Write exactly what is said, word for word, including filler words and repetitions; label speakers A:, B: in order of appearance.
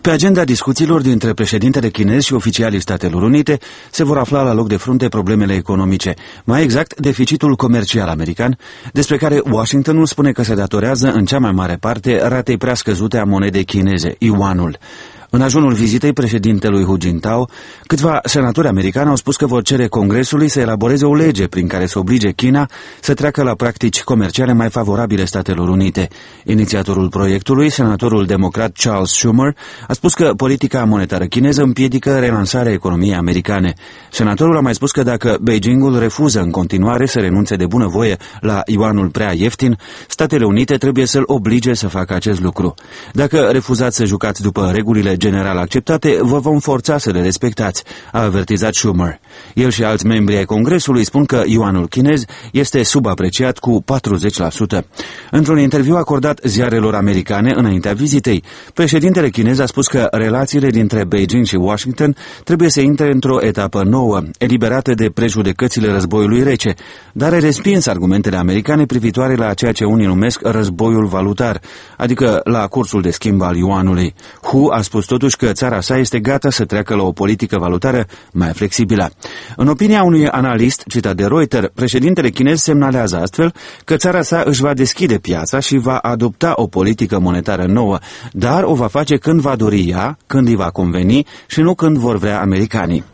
A: Pe agenda discuțiilor dintre președintele chinez și oficialii Statelor Unite se vor afla la loc de frunte problemele economice, mai exact deficitul comercial american, despre care Washingtonul spune că se datorează în cea mai mare parte ratei prea scăzute a monedei chineze, yuanul. În ajunul vizitei președintelui Hu Jintao, câțiva senatori americani au spus că vor cere Congresului să elaboreze o lege prin care să oblige China să treacă la practici comerciale mai favorabile Statelor Unite. Inițiatorul proiectului, senatorul democrat Charles Schumer, a spus că politica monetară chineză împiedică relansarea economiei americane. Senatorul a mai spus că dacă Beijingul refuză în continuare să renunțe de bunăvoie la yuanul prea ieftin, Statele Unite trebuie să-l oblige să facă acest lucru. Dacă refuzați să jucați după regulile general acceptate, vă vom forța să le respectați, a avertizat Schumer. El și alți membri ai Congresului spun că yuanul chinez este subapreciat cu patruzeci la sută. Într-un interviu acordat ziarelor americane înaintea vizitei, președintele chinez a spus că relațiile dintre Beijing și Washington trebuie să intre într-o etapă nouă, eliberată de prejudecățile războiului rece, dar a respins argumentele americane privitoare la ceea ce unii numesc războiul valutar, adică la cursul de schimb al yuanului. Hu a spus totuși că țara sa este gata să treacă la o politică valutară mai flexibilă. În opinia unui analist citat de Reuters, președintele chinez semnalează astfel că țara sa își va deschide piața și va adopta o politică monetară nouă, dar o va face când va dori ea, când îi va conveni și nu când vor vrea americanii.